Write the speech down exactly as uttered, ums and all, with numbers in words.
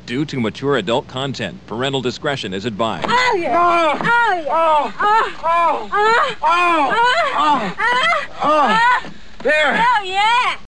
due to mature adult content. Parental discretion is advised. Oh, yeah. Oh, Oh, yeah. oh, Oh, oh, oh, oh, oh, oh, oh, oh. oh. There. Oh, yeah.